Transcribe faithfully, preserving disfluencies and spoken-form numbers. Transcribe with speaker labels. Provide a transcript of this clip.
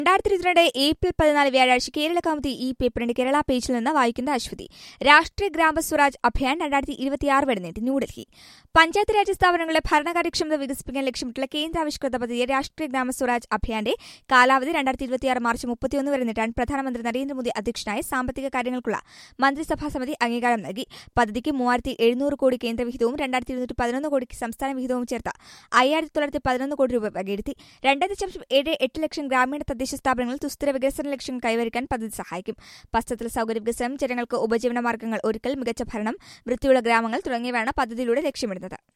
Speaker 1: രണ്ടായിരത്തി ഇരുപത്തിരണ്ട് ഏപ്രിൽ പതിനാല് വ്യാഴാഴ്ച കേരള കൗമുദി ഈ പേപ്പറിന്റെ കേരള പേജിൽ നിന്ന് വായിക്കുന്ന അശ്വതി. രാഷ്ട്രീയ ഗ്രാമസ്വരാജ് അഭിയാൻ രണ്ടായിരത്തി ഇരുപത്തിയാറ് വരെ നീട്ടി. ന്യൂഡൽഹി. പഞ്ചായത്ത് രാജ് സ്ഥാപനങ്ങളുടെ ഭരണകാര്യക്ഷമത വികസിപ്പിക്കാൻ ലക്ഷ്യമിട്ടുള്ള കേന്ദ്രാവിഷ്കൃത പദ്ധതി രാഷ്ട്രീയ ഗ്രാമസ്വരാജ് അഭിയാന്റെ കാലാവധി രണ്ടായിരത്തി ഇരുപത്തിയാറ് മാർച്ച് മുപ്പത്തിയൊന്ന് വരെ നീട്ടാൻ പ്രധാനമന്ത്രി നരേന്ദ്രമോദി അധ്യക്ഷനായ സാമ്പത്തിക കാര്യങ്ങൾക്കുള്ള മന്ത്രിസഭാ സമിതി അംഗീകാരം നൽകി. പദ്ധതിക്ക് മൂവായിരത്തി എഴുന്നൂറ് കോടി കേന്ദ്ര വിഹിതവും രണ്ടായിരത്തി ഇരുന്നൂറ്റി പതിനൊന്ന് കോടിക്ക് സംസ്ഥാന വിഹിതവും ചേർത്ത് അയ്യായിരത്തി തൊള്ളായിരത്തി പതിനൊന്ന് കോടി രൂപ വകയിരുത്തി. രണ്ട് ദശാംശം ഏഴ് എട്ട് ലക്ഷം ഗ്രാമീണ തദ്ദേശ സ്ഥാപനങ്ങളിൽ സുസ്ഥിര വികസന ലക്ഷ്യം കൈവരിക്കാൻ പദ്ധതി സഹായിക്കും. പശ്ചാത്തല സൗകര്യ വികസനം, ജനങ്ങൾക്ക് ഉപജീവന മാർഗ്ഗങ്ങൾ ഒരുക്കൽ, മികച്ച ഭരണം, വൃത്തിയുള്ള ഗ്രാമങ്ങൾ തുടങ്ങിയവയാണ് പദ്ധതിയിലൂടെ ലക്ഷ്യമിടുന്നത്.